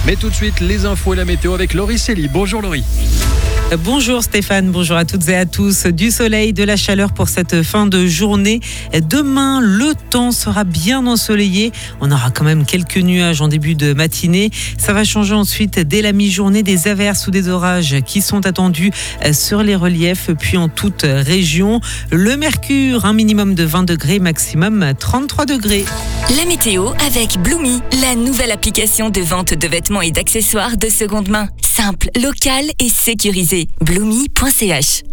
Mais tout de suite, les infos et la météo avec Laurie Célie. Bonjour Laurie. Bonjour Stéphane, bonjour à toutes et à tous. Du soleil, de la chaleur pour cette fin de journée. Demain, le temps sera bien ensoleillé. On aura quand même quelques nuages en début de matinée. Ça va changer ensuite dès la mi-journée. Des averses ou des orages qui sont attendus sur les reliefs, puis en toute région. Le mercure, un minimum de 20 degrés, maximum 33 degrés. La météo avec Bloomy, la nouvelle application de vente de vêtements et d'accessoires de seconde main. Simple, locale et sécurisée. Bloomy.ch.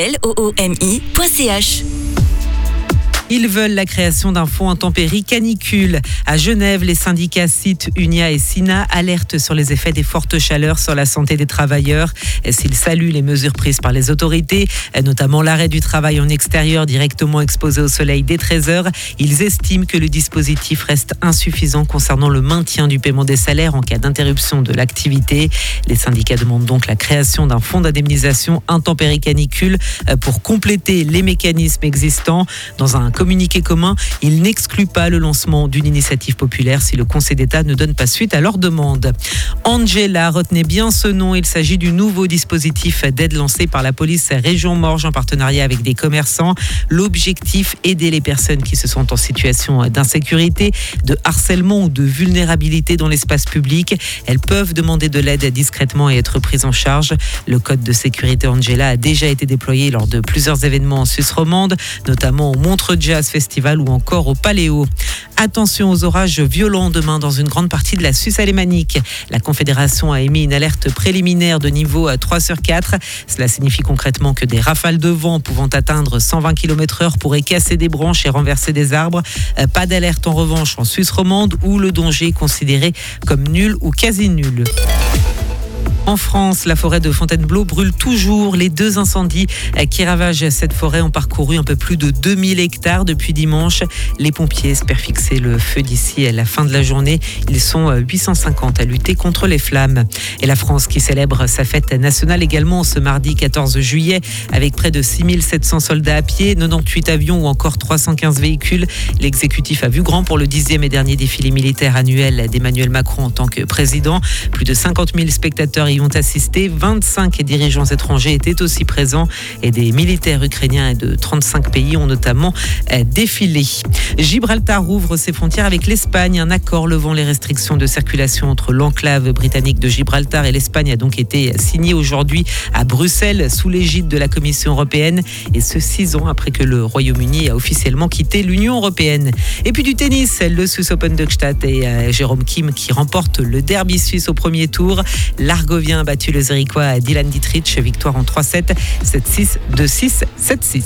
BLOOMI.ch. Ils veulent la création d'un fonds intempéries canicule. À Genève, les syndicats CIT, UNIA et SINA alertent sur les effets des fortes chaleurs sur la santé des travailleurs. S'ils saluent les mesures prises par les autorités, notamment l'arrêt du travail en extérieur directement exposé au soleil dès 13h, ils estiment que le dispositif reste insuffisant concernant le maintien du paiement des salaires en cas d'interruption de l'activité. Les syndicats demandent donc la création d'un fonds d'indemnisation intempéries canicule pour compléter les mécanismes existants. Dans un communiqué commun, il n'exclut pas le lancement d'une initiative populaire si le Conseil d'État ne donne pas suite à leur demande. Angela, retenez bien ce nom, il s'agit du nouveau dispositif d'aide lancé par la police région Morges en partenariat avec des commerçants. L'objectif, aider les personnes qui se sont en situation d'insécurité, de harcèlement ou de vulnérabilité dans l'espace public. Elles peuvent demander de l'aide discrètement et être prises en charge. Le code de sécurité Angela a déjà été déployé lors de plusieurs événements en Suisse romande, notamment au Montreux Jazz Festival ou encore au Paléo. Attention aux orages violents demain dans une grande partie de la Suisse alémanique. La Confédération a émis une alerte préliminaire de niveau 3 sur 4. Cela signifie concrètement que des rafales de vent pouvant atteindre 120 km/h pourraient casser des branches et renverser des arbres. Pas d'alerte en revanche en Suisse romande où le danger est considéré comme nul ou quasi nul. En France, la forêt de Fontainebleau brûle toujours. Les 2 incendies qui ravagent cette forêt ont parcouru un peu plus de 2000 hectares depuis dimanche. Les pompiers espèrent fixer le feu d'ici à la fin de la journée. Ils sont 850 à lutter contre les flammes. Et la France qui célèbre sa fête nationale également ce mardi 14 juillet avec près de 6700 soldats à pied, 98 avions ou encore 315 véhicules. L'exécutif a vu grand pour le 10e et dernier défilé militaire annuel d'Emmanuel Macron en tant que président. Plus de 50 000 spectateurs y ont assisté, 25 dirigeants étrangers étaient aussi présents et des militaires ukrainiens de 35 pays ont notamment défilé. Gibraltar ouvre ses frontières avec l'Espagne. Un accord levant les restrictions de circulation entre l'enclave britannique de Gibraltar et l'Espagne a donc été signé aujourd'hui à Bruxelles sous l'égide de la Commission européenne et ce 6 ans après que le Royaume-Uni a officiellement quitté l'Union européenne. Et puis du tennis, le Swiss Open de Gstaad et Jérôme Kim qui remporte le derby suisse au premier tour. L'Argovien a battu le Zérichois Dylan Dietrich, victoire en 3-7, 7-6, 2-6, 7-6.